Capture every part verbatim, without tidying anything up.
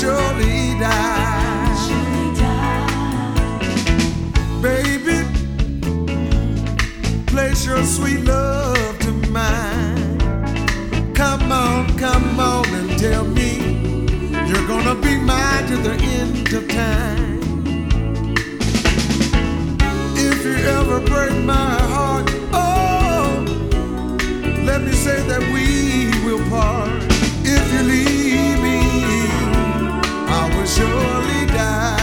surely die. Baby, place your sweet love to mine. Come on, come on and tell me you're gonna be mine to the end of time. If you ever break my heart, oh, let me say that we will part. If you leave me, I will surely die.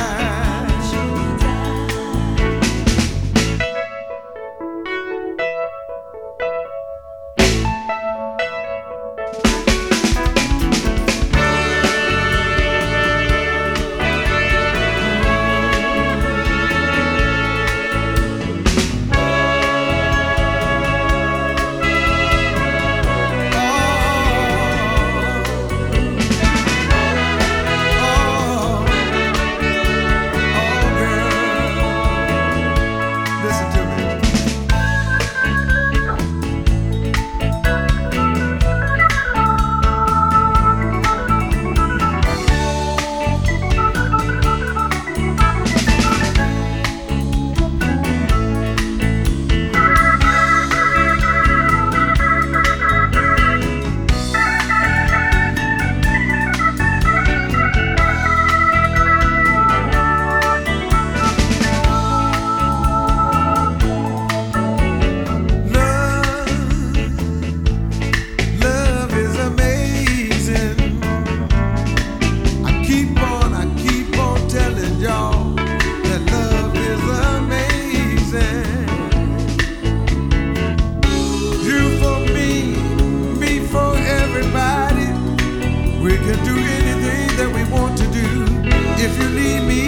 We can do anything that we want to do. If you leave me,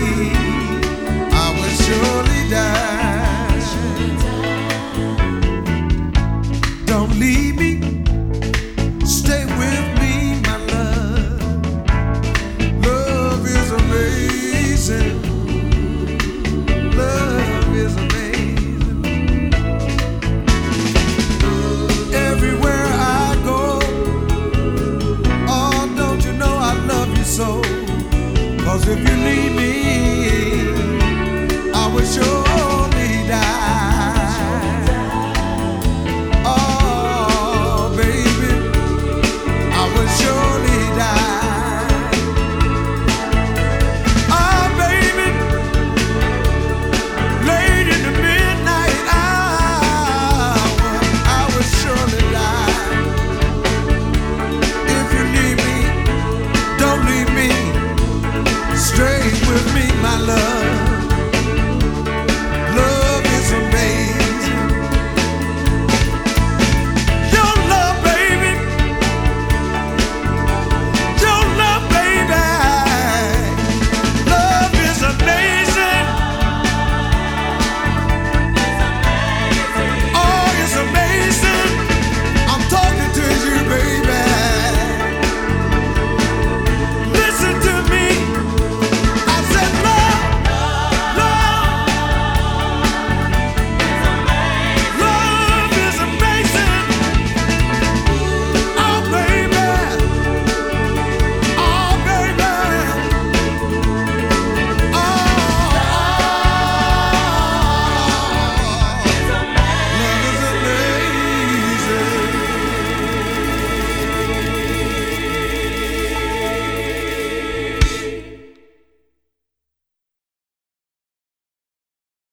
I will surely die. Don't leave me.